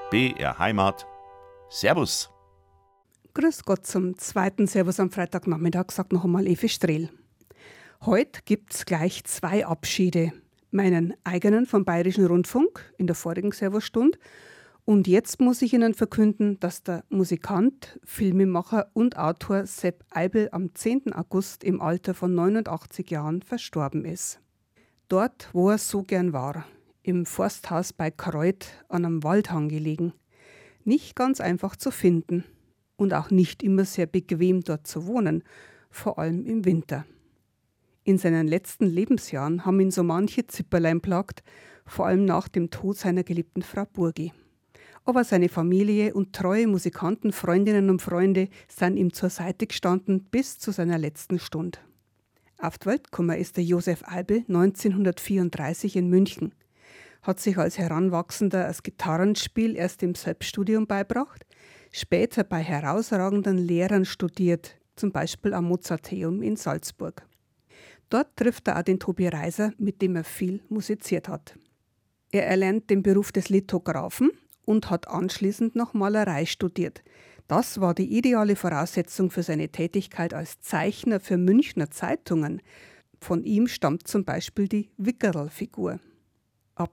BR Heimat. Servus. Grüß Gott zum zweiten Servus am Freitagnachmittag, sagt noch einmal Evi Strehl. Heute gibt's gleich 2 Abschiede. Meinen eigenen vom Bayerischen Rundfunk in der vorigen Servusstunde. Und jetzt muss ich Ihnen verkünden, dass der Musikant, Filmemacher und Autor Sepp Eibl am 10. August im Alter von 89 Jahren verstorben ist. Dort, wo er so gern war, im Forsthaus bei Kreuth an einem Waldhang gelegen. Nicht ganz einfach zu finden und auch nicht immer sehr bequem dort zu wohnen, vor allem im Winter. In seinen letzten Lebensjahren haben ihn so manche Zipperlein plagt, vor allem nach dem Tod seiner geliebten Frau Burgi. Aber seine Familie und treue Musikanten, Freundinnen und Freunde sind ihm zur Seite gestanden bis zu seiner letzten Stunde. Auf die Welt gekommen ist der Josef Eibl 1934 in München, hat sich als Heranwachsender das Gitarrenspiel erst im Selbststudium beibracht, später bei herausragenden Lehrern studiert, zum Beispiel am Mozarteum in Salzburg. Dort trifft er auch den Tobi Reiser, mit dem er viel musiziert hat. Er erlernt den Beruf des Lithographen und hat anschließend noch Malerei studiert. Das war die ideale Voraussetzung für seine Tätigkeit als Zeichner für Münchner Zeitungen. Von ihm stammt zum Beispiel die Wickerl-Figur. Ab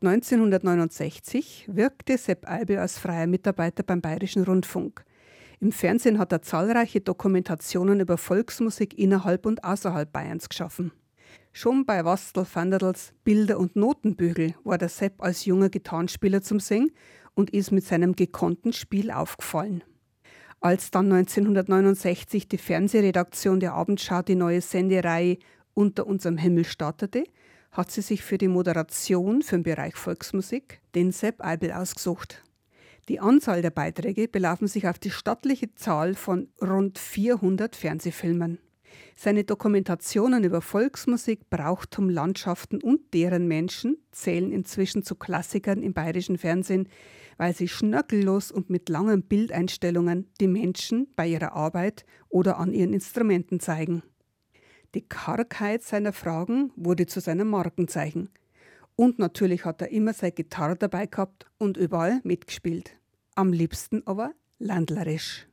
1969 wirkte Sepp Eibl als freier Mitarbeiter beim Bayerischen Rundfunk. Im Fernsehen hat er zahlreiche Dokumentationen über Volksmusik innerhalb und außerhalb Bayerns geschaffen. Schon bei Wastl Vanderls Bilder- und Notenbügel war der Sepp als junger Gitarrenspieler zum Singen und ist mit seinem gekonnten Spiel aufgefallen. Als dann 1969 die Fernsehredaktion der Abendschau die neue Sendereihe Unter unserem Himmel startete, hat sie sich für die Moderation für den Bereich Volksmusik den Sepp Eibl ausgesucht. Die Anzahl der Beiträge belaufen sich auf die stattliche Zahl von rund 400 Fernsehfilmen. Seine Dokumentationen über Volksmusik, Brauchtum, Landschaften und deren Menschen zählen inzwischen zu Klassikern im bayerischen Fernsehen, weil sie schnörkellos und mit langen Bildeinstellungen die Menschen bei ihrer Arbeit oder an ihren Instrumenten zeigen. Die Kargheit seiner Fragen wurde zu seinem Markenzeichen. Und natürlich hat er immer seine Gitarre dabei gehabt und überall mitgespielt. Am liebsten aber ländlerisch.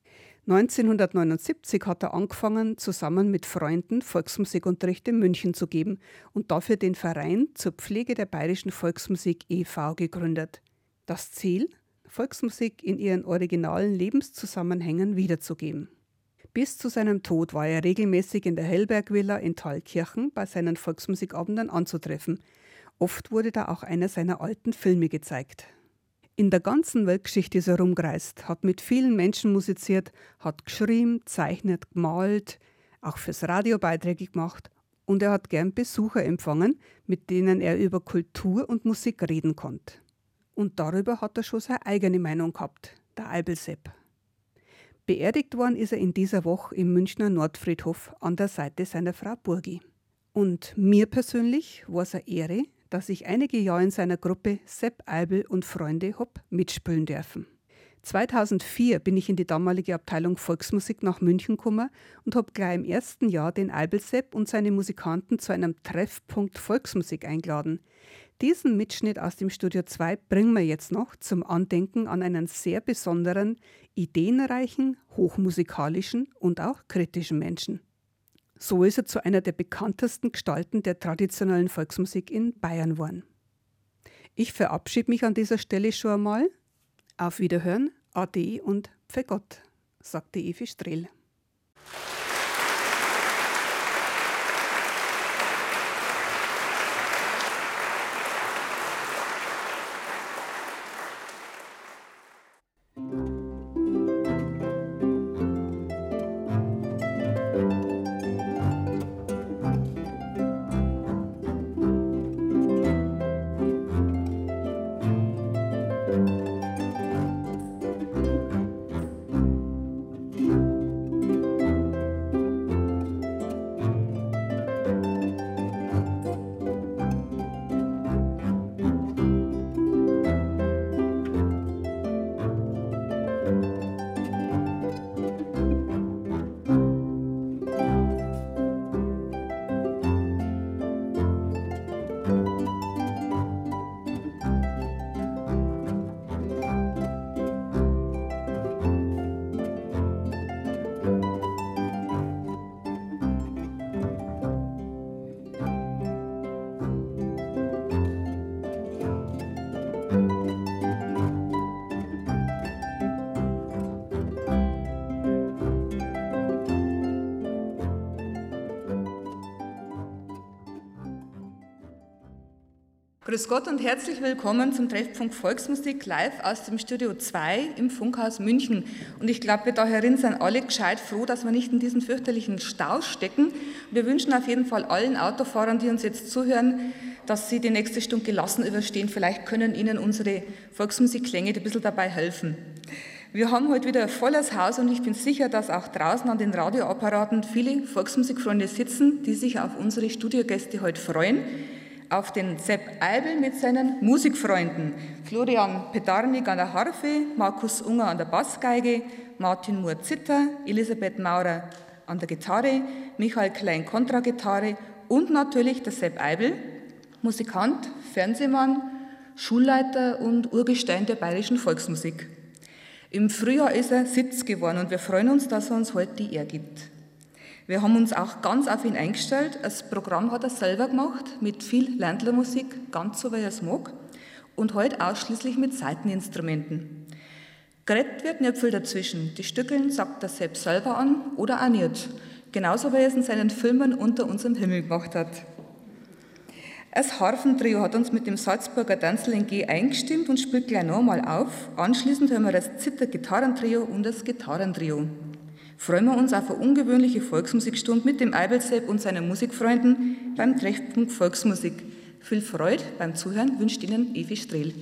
1979 hat er angefangen, zusammen mit Freunden Volksmusikunterricht in München zu geben und dafür den Verein zur Pflege der bayerischen Volksmusik e.V. gegründet. Das Ziel? Volksmusik in ihren originalen Lebenszusammenhängen wiederzugeben. Bis zu seinem Tod war er regelmäßig in der Hellberg-Villa in Thalkirchen bei seinen Volksmusikabenden anzutreffen. Oft wurde da auch einer seiner alten Filme gezeigt. In der ganzen Weltgeschichte ist er rumgereist, hat mit vielen Menschen musiziert, hat geschrieben, zeichnet, gemalt, auch fürs Radio Beiträge gemacht und er hat gern Besucher empfangen, mit denen er über Kultur und Musik reden konnte. Und darüber hat er schon seine eigene Meinung gehabt, der Eibl Sepp. Beerdigt worden ist er in dieser Woche im Münchner Nordfriedhof an der Seite seiner Frau Burgi. Und mir persönlich war es eine Ehre, dass ich einige Jahre in seiner Gruppe Sepp Eibl und Freunde hab mitspielen dürfen. 2004 bin ich in die damalige Abteilung Volksmusik nach München gekommen und habe gleich im ersten Jahr den Eibl Sepp und seine Musikanten zu einem Treffpunkt Volksmusik eingeladen. Diesen Mitschnitt aus dem Studio 2 bringen wir jetzt noch zum Andenken an einen sehr besonderen, ideenreichen, hochmusikalischen und auch kritischen Menschen. So ist er zu einer der bekanntesten Gestalten der traditionellen Volksmusik in Bayern geworden. Ich verabschiede mich an dieser Stelle schon einmal. Auf Wiederhören, Ade und Pfe Gott, sagte Evi Strehl. Grüß Gott und herzlich willkommen zum Treffpunkt Volksmusik live aus dem Studio 2 im Funkhaus München. Und ich glaube, wir da herin sind alle gescheit froh, dass wir nicht in diesen fürchterlichen Stau stecken. Wir wünschen auf jeden Fall allen Autofahrern, die uns jetzt zuhören, dass sie die nächste Stunde gelassen überstehen. Vielleicht können Ihnen unsere Volksmusikklänge ein bisschen dabei helfen. Wir haben heute wieder ein volles Haus und ich bin sicher, dass auch draußen an den Radioapparaten viele Volksmusikfreunde sitzen, die sich auf unsere Studiogäste heute freuen. Auf den Sepp Eibel mit seinen Musikfreunden. Florian Pedarnik an der Harfe, Markus Unger an der Bassgeige, Martin Mohr Zither, Elisabeth Maurer an der Gitarre, Michael Klein Kontragitarre und natürlich der Sepp Eibel, Musikant, Fernsehmann, Schulleiter und Urgestein der bayerischen Volksmusik. Im Frühjahr ist er Sitz geworden und wir freuen uns, dass er uns heute die Ehre gibt. Wir haben uns auch ganz auf ihn eingestellt. Das Programm hat er selber gemacht, mit viel Ländlermusik, ganz so wie er es mag, und heute ausschließlich mit Saiteninstrumenten. Gerettet wird nicht viel dazwischen. Die Stückeln sagt er selbst selber an oder auch nicht. Genauso wie er es in seinen Filmen Unter unserem Himmel gemacht hat. Das Harfentrio hat uns mit dem Salzburger Tanzl in G eingestimmt und spielt gleich nochmal auf. Anschließend hören wir das Zither-Gitarrentrio und das Gitarrentrio. Freuen wir uns auf eine ungewöhnliche Volksmusikstunde mit dem Eibelsepp und seinen Musikfreunden beim Treffpunkt Volksmusik. Viel Freude beim Zuhören wünscht Ihnen Evi Strehl.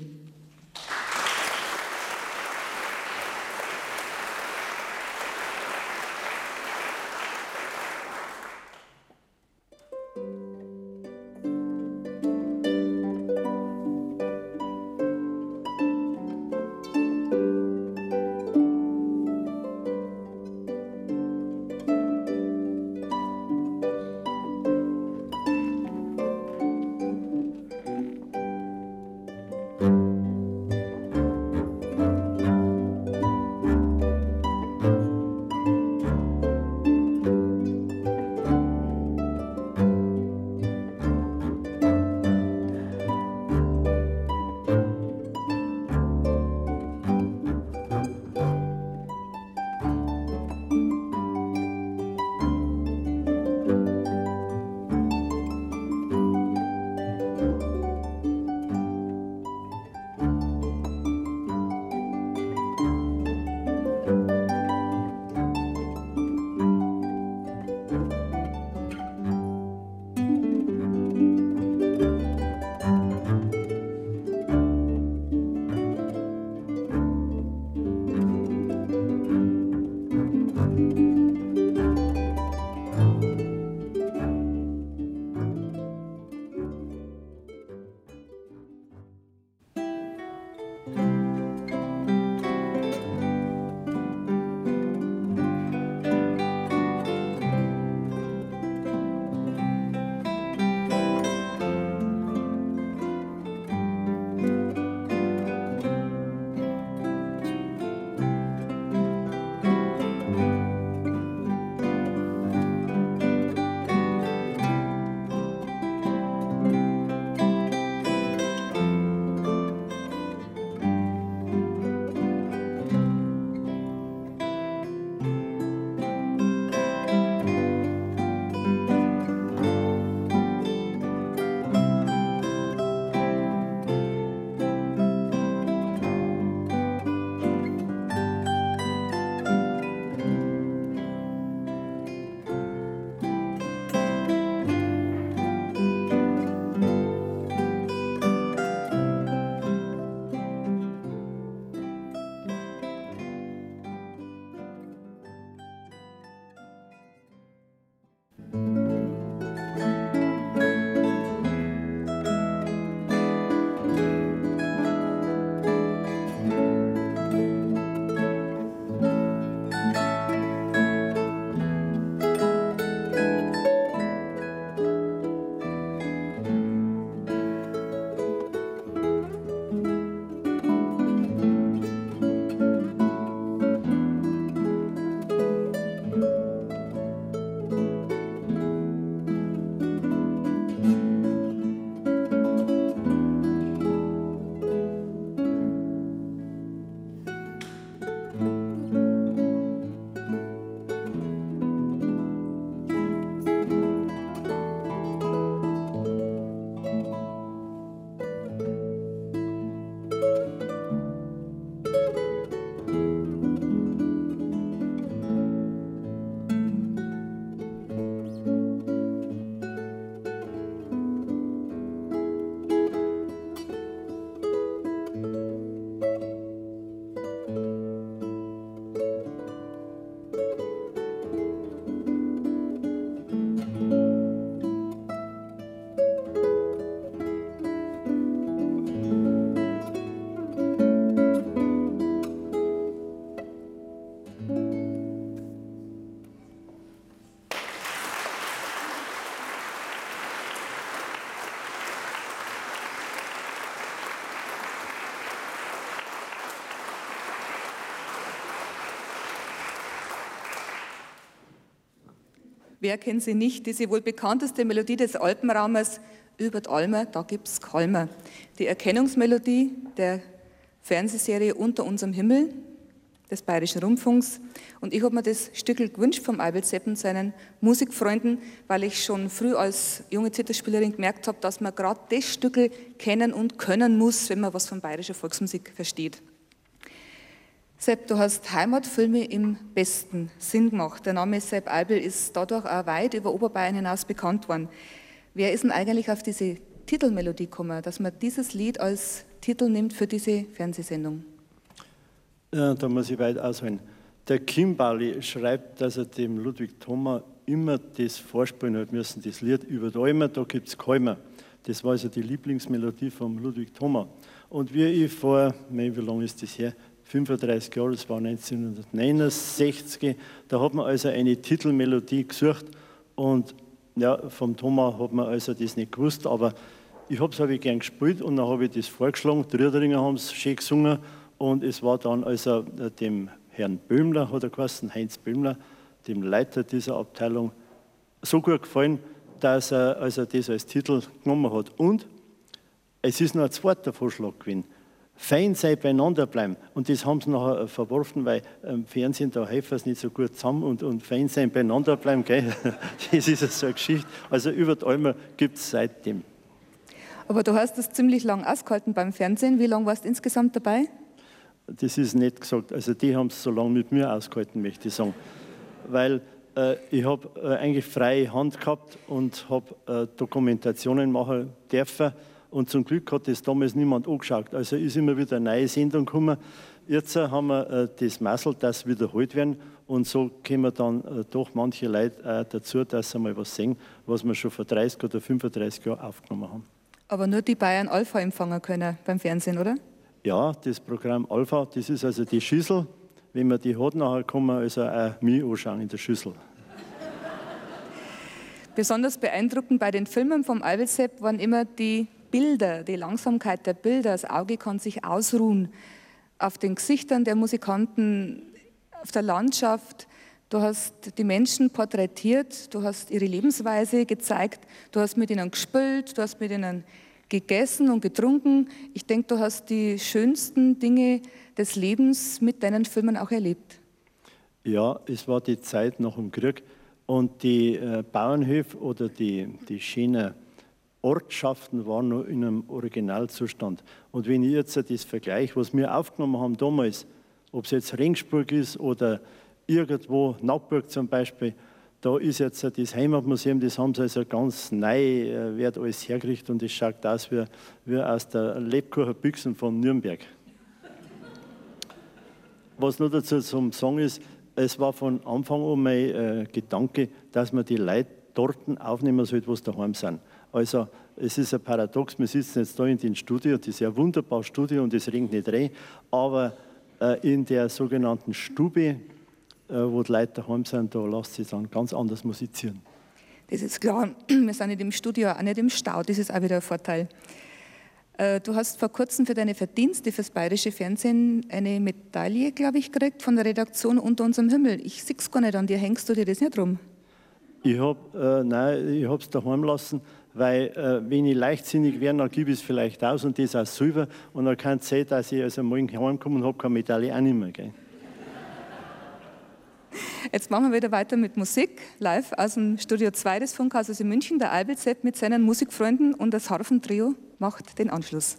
Wer kennt sie nicht? Diese wohl bekannteste Melodie des Alpenraumes, über die Alme, da gibt's Kalmer. Die Erkennungsmelodie der Fernsehserie Unter unserem Himmel des Bayerischen Rundfunks. Und ich habe mir das Stückel gewünscht vom Albert Sepp und seinen Musikfreunden, weil ich schon früh als junge Zitherspielerin gemerkt habe, dass man gerade das Stückel kennen und können muss, wenn man was von bayerischer Volksmusik versteht. Sepp, du hast Heimatfilme im besten Sinn gemacht. Der Name Sepp Albel ist dadurch auch weit über Oberbayern hinaus bekannt worden. Wer ist denn eigentlich auf diese Titelmelodie gekommen, dass man dieses Lied als Titel nimmt für diese Fernsehsendung? Ja, da muss ich weit ausholen. Der Kimberly schreibt, dass er dem Ludwig Thoma immer das vorspielen hat müssen, das Lied über die Alme, da gibt es Kalmer. Das war also die Lieblingsmelodie von Ludwig Thoma. Und wie ich vor, wie lange ist das her, 35 Jahre, das war 1969, da hat man also eine Titelmelodie gesucht und ja, vom Thoma hat man also das nicht gewusst, aber ich habe es gern gespielt und dann habe ich das vorgeschlagen, die Riederinger haben es schön gesungen und es war dann also dem Herrn Böhmler, hat er geheißen, Heinz Böhmler, dem Leiter dieser Abteilung, so gut gefallen, dass er also das als Titel genommen hat. Und es ist noch ein zweiter Vorschlag gewesen. Fein sei beieinander bleiben. Und das haben sie nachher verworfen, weil im Fernsehen, da helfen sie nicht so gut zusammen und fein sein beieinander bleiben, gell? Das ist so eine Geschichte. Also über die Alme gibt es seitdem. Aber du hast das ziemlich lang ausgehalten beim Fernsehen. Wie lange warst du insgesamt dabei? Das ist nicht gesagt. Also die haben es so lange mit mir ausgehalten, möchte ich sagen. Weil ich habe eigentlich freie Hand gehabt und habe Dokumentationen machen dürfen. Und zum Glück hat das damals niemand angeschaut. Also ist immer wieder eine neue Sendung gekommen. Jetzt haben wir das Massel, das wiederholt werden. Und so kommen dann doch manche Leute dazu, dass sie mal was sehen, was wir schon vor 30 oder 35 Jahren aufgenommen haben. Aber nur die Bayern Alpha empfangen können beim Fernsehen, oder? Ja, das Programm Alpha, das ist also die Schüssel. Wenn man die hat, nachher kann man also auch mich anschauen in der Schüssel. Besonders beeindruckend bei den Filmen vom Albert Sepp waren immer die Bilder, die Langsamkeit der Bilder. Das Auge kann sich ausruhen auf den Gesichtern der Musikanten, auf der Landschaft. Du hast die Menschen porträtiert, du hast ihre Lebensweise gezeigt, du hast mit ihnen gespielt, du hast mit ihnen gegessen und getrunken. Ich denke, du hast die schönsten Dinge des Lebens mit deinen Filmen auch erlebt. Ja, es war die Zeit nach dem Krieg und die Bauernhöfe oder die schönen Ortschaften waren noch in einem Originalzustand. Und wenn ich jetzt das vergleiche, was wir aufgenommen haben damals, ob es jetzt Ringsburg ist oder irgendwo Naugburg zum Beispiel, da ist jetzt das Heimatmuseum, das haben sie also ganz neu, wird alles hergerichtet und es schaut aus wie aus der Lebkucher Büchsen von Nürnberg. Was noch dazu zum Sagen ist, es war von Anfang an mein Gedanke, dass man die Leute dort aufnehmen sollte, wo sie daheim sind. Also es ist ein Paradox, wir sitzen jetzt da in dem Studio, das ist ein wunderbares Studio und es regnet nicht rein, aber in der sogenannten Stube, wo die Leute daheim sind, da lässt sich dann ganz anders musizieren. Das ist klar, wir sind nicht im Studio, auch nicht im Stau, das ist auch wieder ein Vorteil. Du hast vor kurzem für deine Verdienste fürs Bayerische Fernsehen eine Medaille, glaube ich, gekriegt von der Redaktion Unter unserem Himmel. Ich sehe es gar nicht an dir, hängst du dir das nicht rum? Ich habe es daheim lassen, weil wenn ich leichtsinnig wäre, dann gebe ich es vielleicht aus und das auch selber und dann kann es sein, dass ich also morgen heimkomme und habe keine Medaille auch nicht mehr. Gell? Jetzt machen wir wieder weiter mit Musik, live aus dem Studio 2 des Funkhauses in München. Der Albert Sepp mit seinen Musikfreunden und das Harfentrio macht den Anschluss.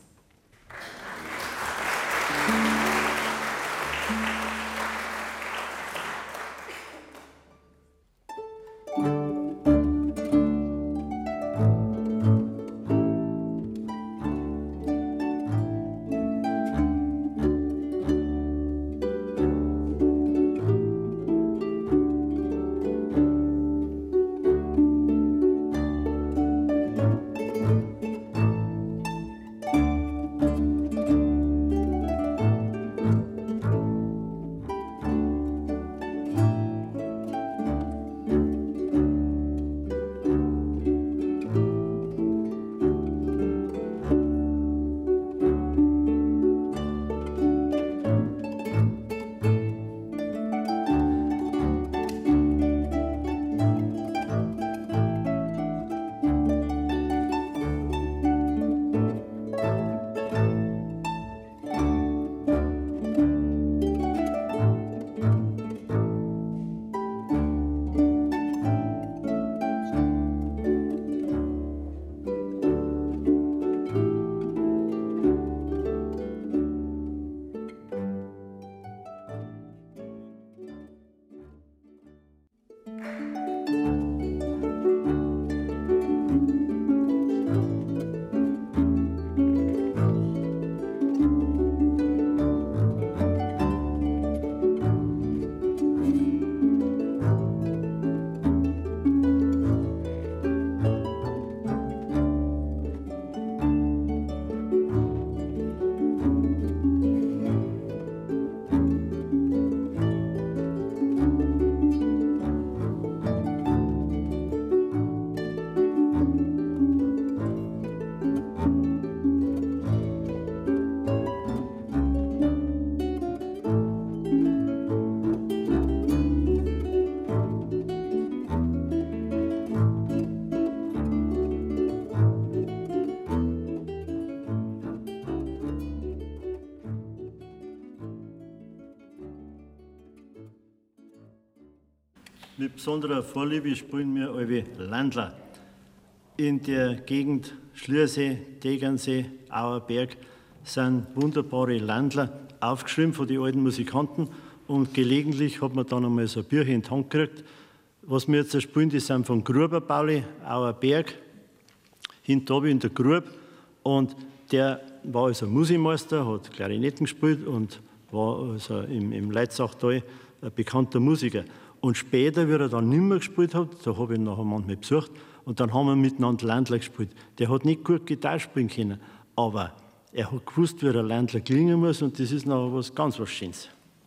Mit besonderer Vorliebe spielen wir alle Landler. In der Gegend Schliersee, Tegernsee, Auerberg sind wunderbare Landler aufgeschrieben von den alten Musikanten und gelegentlich hat man dann einmal so ein Bücher in die Hand gekriegt. Was wir jetzt spielen, die sind von Gruber Pauli, Auerberg, hinten in der Grube, und der war also Musikmeister, hat Klarinetten gespielt und war also im Leitzachtal ein bekannter Musiker. Und später, wie er dann nicht mehr gespielt hat, da habe ich ihn nachher manchmal besucht, und dann haben wir miteinander Landler gespielt. Der hat nicht gut Gitarre spielen können, aber er hat gewusst, wie der Landler klingen muss, und das ist nachher was ganz was Schönes.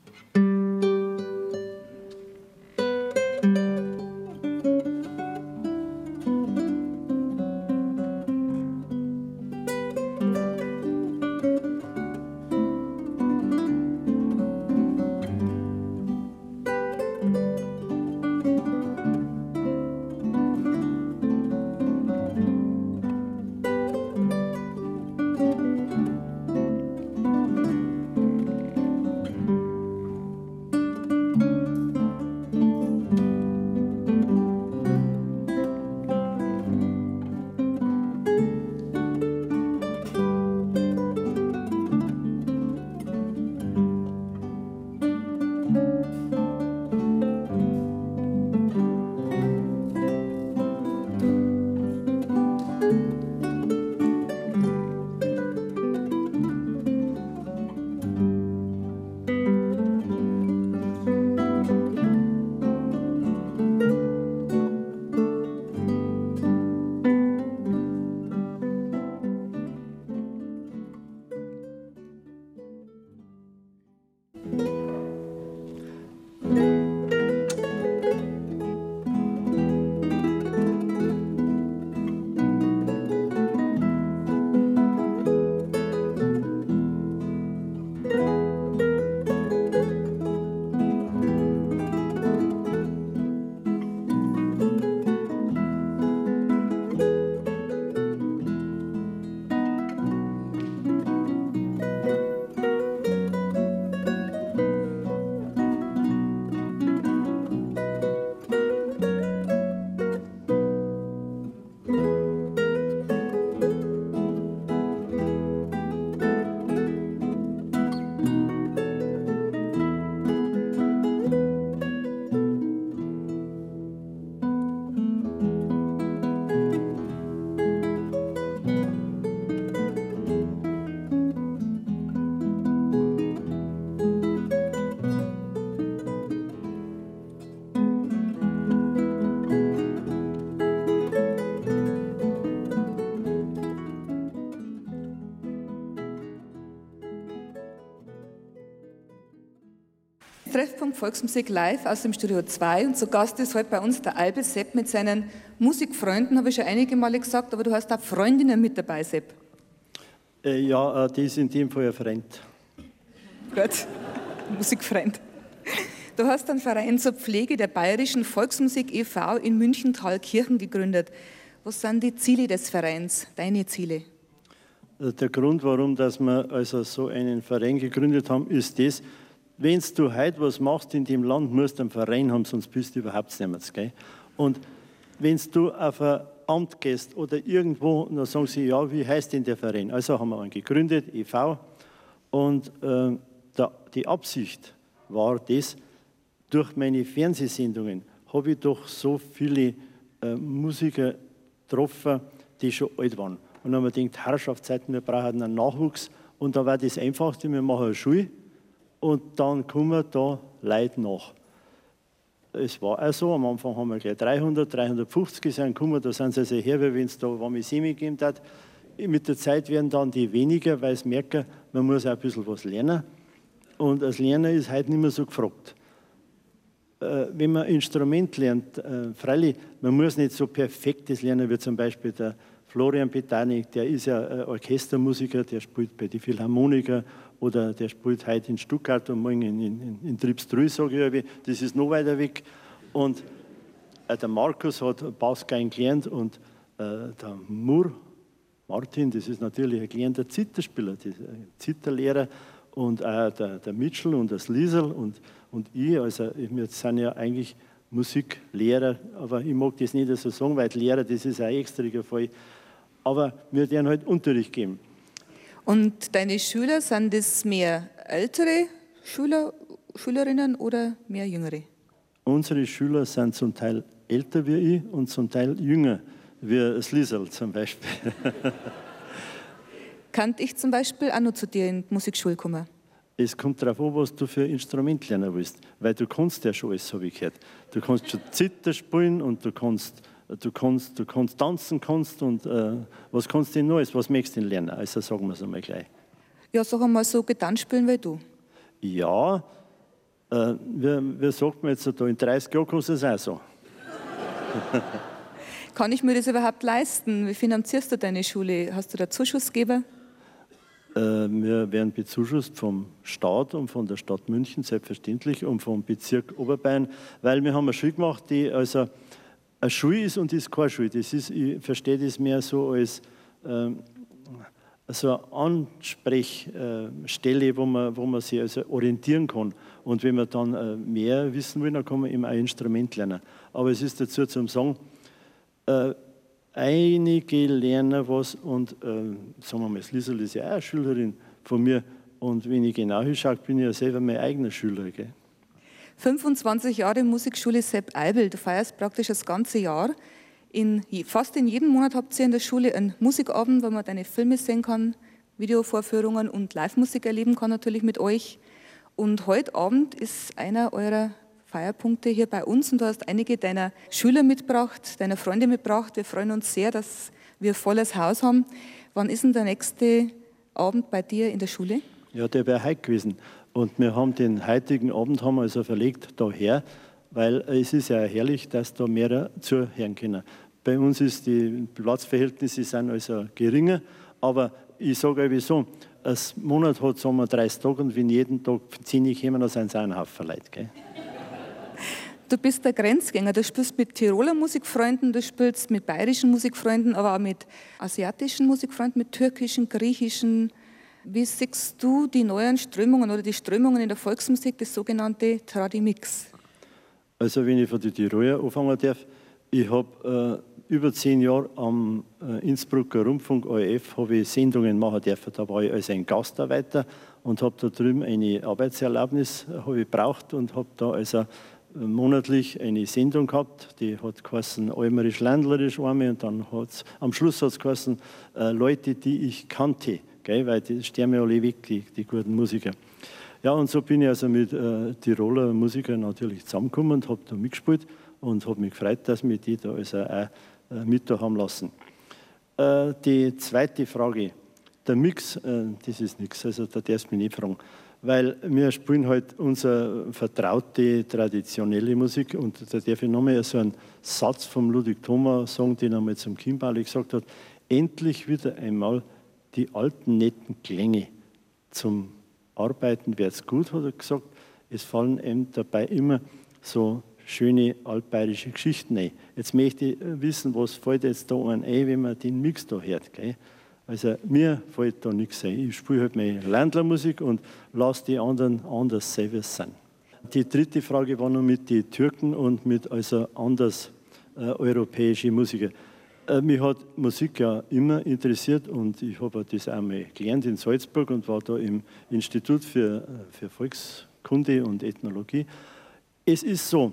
Treffpunkt Volksmusik live aus dem Studio 2 und zu Gast ist heute bei uns der Albe Sepp mit seinen Musikfreunden, habe ich schon einige Male gesagt, aber du hast auch Freundinnen mit dabei, Sepp. Ja, die ist in dem Fall ein Freund. Gut, Musikfreund. Du hast einen Verein zur Pflege der Bayerischen Volksmusik e.V. in München-Thalkirchen gegründet. Was sind die Ziele des Vereins, deine Ziele? Der Grund, warum dass wir also so einen Verein gegründet haben, ist das: Wenn du heute was machst in dem Land, musst du einen Verein haben, sonst bist du überhaupt nichts. Gell? Und wenn du auf ein Amt gehst oder irgendwo, dann sagen sie, ja, wie heißt denn der Verein? Also haben wir einen gegründet, e.V. Und die Absicht war das: Durch meine Fernsehsendungen habe ich doch so viele Musiker getroffen, die schon alt waren. Und dann haben wir gedacht, Herrschaftszeiten, wir brauchen einen Nachwuchs. Und da war das Einfachste, wir machen eine Schule. Und dann kommen da Leute nach. Es war auch so, am Anfang haben wir gleich 300, 350 gesagt, da sind sie also her, weil wenn es da warme Semi gegeben hat. Mit der Zeit werden dann die weniger, weil sie merken, man muss auch ein bisschen was lernen. Und als Lerner ist heute nicht mehr so gefragt. Wenn man Instrument lernt, freilich, man muss nicht so perfektes lernen, wie zum Beispiel der Florian Betanik, der ist ja Orchestermusiker, der spielt bei den Philharmoniker oder der spielt heute in Stuttgart und morgen in Tripstrü, sage ich, das ist noch weiter weg. Und der Markus hat Bassgeige gelernt und der Martin, das ist natürlich ein gelernter Zitterspieler, Zitterlehrer, und auch der Mitchell und das Liesel und ich, also wir sind ja eigentlich Musiklehrer, aber ich mag das nicht so sagen, weil Lehrer, das ist ein extriger Fall. Aber wir werden halt Unterricht geben. Und deine Schüler, sind das mehr ältere Schülerinnen oder mehr jüngere? Unsere Schüler sind zum Teil älter wie ich und zum Teil jünger, wie das Liesel zum Beispiel. Kann ich zum Beispiel auch noch zu dir in die Musikschule kommen? Es kommt darauf an, was du für ein Instrument lernen willst. Weil du kannst ja schon alles, habe ich gehört. Du kannst schon Zither spielen und du kannst tanzen und was kannst du denn noch alles? Was möchtest du denn lernen? Also sagen wir es einmal gleich. Ja, sag einmal so Gitarre spielen wie du. Ja, wie sagt man jetzt da, in 30 Jahren kannst du es auch so. Kann ich mir das überhaupt leisten? Wie finanzierst du deine Schule? Hast du da Zuschuss gegeben? Wir werden bezuschusst vom Staat und von der Stadt München, selbstverständlich, und vom Bezirk Oberbayern, weil wir haben eine Schule gemacht, die also eine Schule ist und ist keine Schule. Das ist, ich verstehe das mehr so als so eine Ansprechstelle, wo man sich also orientieren kann. Und wenn man dann mehr wissen will, dann kann man eben ein Instrument lernen. Aber es ist dazu zum Sagen, einige lernen was und sagen wir mal, das Liesel ist ja auch eine Schülerin von mir und wenn ich genau hinschaue, bin ich ja selber mein eigener Schüler. Gell? 25 Jahre Musikschule Sepp Eibel, du feierst praktisch das ganze Jahr. Fast in jedem Monat habt ihr in der Schule einen Musikabend, wo man deine Filme sehen kann, Videovorführungen und Live-Musik erleben kann natürlich mit euch. Und heute Abend ist einer eurer Feierpunkte hier bei uns und du hast einige deiner Schüler mitgebracht, deiner Freunde mitgebracht. Wir freuen uns sehr, dass wir volles Haus haben. Wann ist denn der nächste Abend bei dir in der Schule? Ja, der wäre heute gewesen. Und wir haben den heutigen Abend haben wir also verlegt daher, weil es ist ja herrlich, dass da mehrere zuhören können. Bei uns ist die Platzverhältnisse sind also geringer, aber ich sage euch wieso. Ein Monat hat, sagen wir, 30 Tage und wenn jeden Tag 10 kommen, dann sind es auch ein Haufen Leute. Gell? Du bist der Grenzgänger, du spielst mit Tiroler Musikfreunden, du spielst mit bayerischen Musikfreunden, aber auch mit asiatischen Musikfreunden, mit türkischen, griechischen. Wie siehst du die neuen Strömungen oder die Strömungen in der Volksmusik, das sogenannte Tradimix? Also wenn ich von den Tiroler anfangen darf, ich habe über 10 Jahre am Innsbrucker Rundfunk ORF habe ich Sendungen machen dürfen. Da war ich als ein Gastarbeiter und habe da drüben eine Arbeitserlaubnis gebraucht und habe da also monatlich eine Sendung gehabt, die hat geheißen Almerisch-Ländlerisch einmal und dann hat's, am Schluss hat es geheißen Leute, die ich kannte, gell, weil die sterben ja alle weg, die guten Musiker. Ja, und so bin ich also mit Tiroler Musikern natürlich zusammengekommen und habe da mitgespielt und habe mich gefreut, dass mich die da also auch mit da haben lassen. Die zweite Frage, der Mix, das ist nichts, also da darfst du mich nicht fragen. Weil wir spielen halt unsere vertraute, traditionelle Musik und da darf ich nochmal so einen Satz vom Ludwig Thoma sagen, den er mal zum Kimbali gesagt hat, endlich wieder einmal die alten netten Klänge zum Arbeiten wäre es gut, hat er gesagt. Es fallen ihm dabei immer so schöne altbayerische Geschichten ein. Jetzt möchte ich wissen, was fällt jetzt da ein, wenn man den Mix da hört. Gell? Also mir fällt da nichts ein. Ich spiele halt meine Ländlermusik und lasse die anderen anders selber sein. Die dritte Frage war noch mit den Türken und mit also anders europäischen Musiker. Mich hat Musik ja immer interessiert und ich habe das einmal gelernt in Salzburg und war da im Institut für Volkskunde und Ethnologie. Es ist so,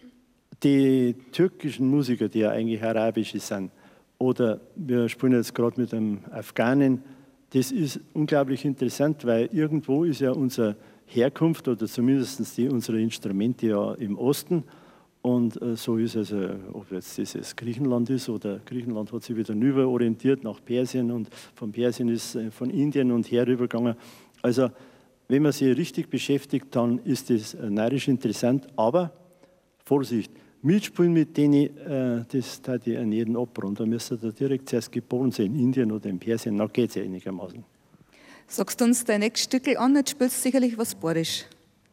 die türkischen Musiker, die ja eigentlich arabische sind, oder wir spielen jetzt gerade mit einem Afghanen, das ist unglaublich interessant, weil irgendwo ist ja unsere Herkunft oder zumindest unsere Instrumente ja im Osten. Und so ist es, ob jetzt das Griechenland ist oder Griechenland hat sich wieder rüber orientiert nach Persien und von Persien ist von Indien und herübergegangen. Also wenn man sich richtig beschäftigt, dann ist das neidisch interessant, aber Vorsicht, mitspielen mit denen, das tat ich an jeden abbrunnen. Da müsste da direkt zuerst geboren sein, in Indien oder in Persien, dann geht es ja einigermaßen. Sagst du uns dein nächstes Stückel an, jetzt spielst du sicherlich was Bayerisch.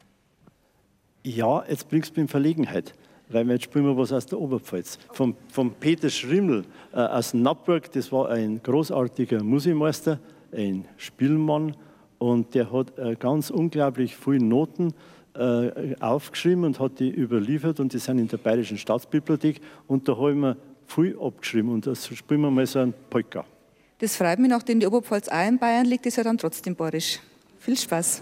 Ja, jetzt bringst du mich in Verlegenheit, weil jetzt spielen wir was aus der Oberpfalz. Von Peter Schrimmel aus Nappburg, das war ein großartiger Musikmeister, ein Spielmann und der hat ganz unglaublich viele Noten aufgeschrieben und hat die überliefert und die sind in der Bayerischen Staatsbibliothek und da haben wir viel abgeschrieben und das spielen wir mal so ein Polka. Das freut mich, nachdem die Oberpfalz auch in Bayern liegt, ist ja dann trotzdem bayerisch. Viel Spaß.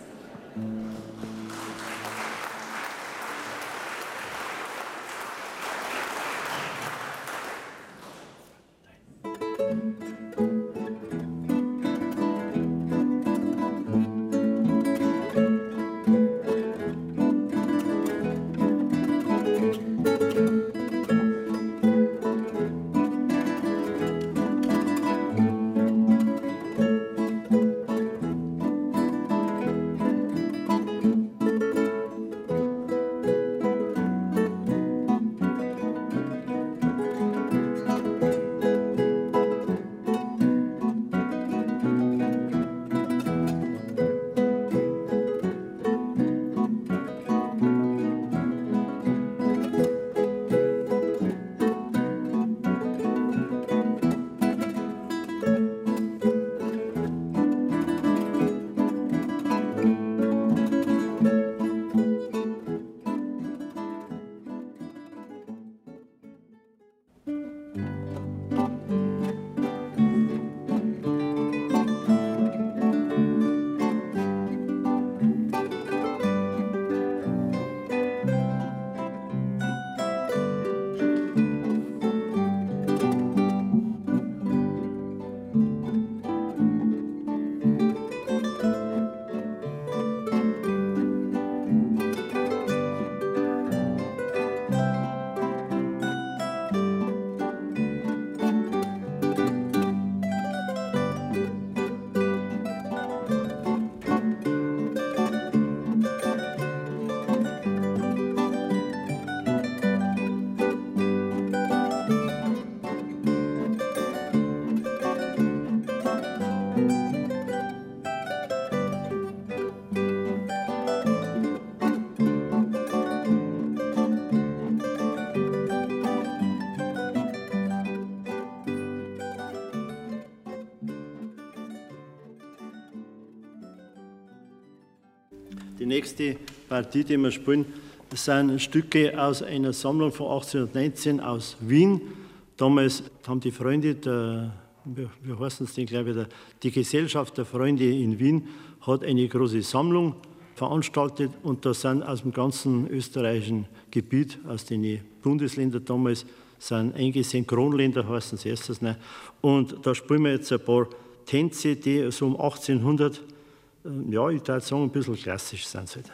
Die nächste Partie, die wir spielen, sind Stücke aus einer Sammlung von 1819 aus Wien. Damals haben die Freunde, wie heißen es denn gleich wieder, die Gesellschaft der Freunde in Wien hat eine große Sammlung veranstaltet und da sind aus dem ganzen österreichischen Gebiet, aus den Bundesländern damals, sind eingesehen, Kronländer heißen sie erstes nicht. Und da spielen wir jetzt ein paar Tänze, die so um 1800, ja, ich würde sagen, ein bisschen klassisch sind sie.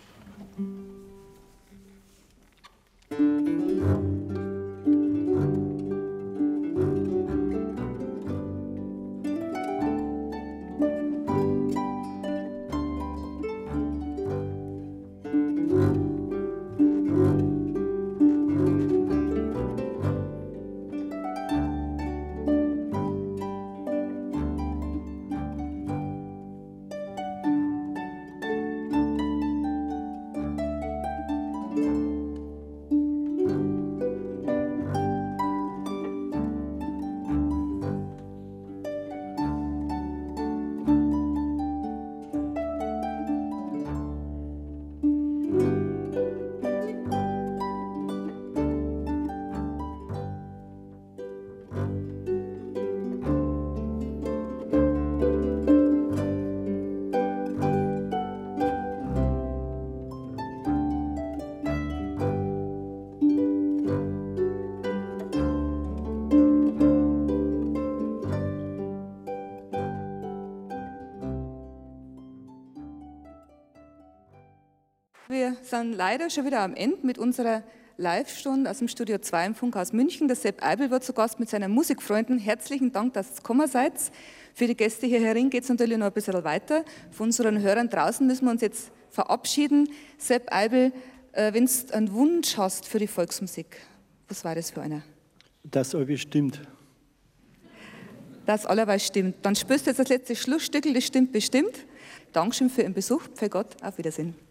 Wir sind leider schon wieder am Ende mit unserer Live-Stunde aus dem Studio 2 im Funkhaus München. Der Sepp Eibel wird zu Gast mit seinen Musikfreunden. Herzlichen Dank, dass ihr gekommen seid. Für die Gäste hier herin geht es natürlich noch ein bisschen weiter. Von unseren Hörern draußen müssen wir uns jetzt verabschieden. Sepp Eibel, wenn du einen Wunsch hast für die Volksmusik, was war das für einer? Das alles stimmt. Das allerweil stimmt. Dann spürst du jetzt das letzte Schlussstückel, das stimmt bestimmt. Dankeschön für Ihren Besuch. Pfui Gott, auf Wiedersehen.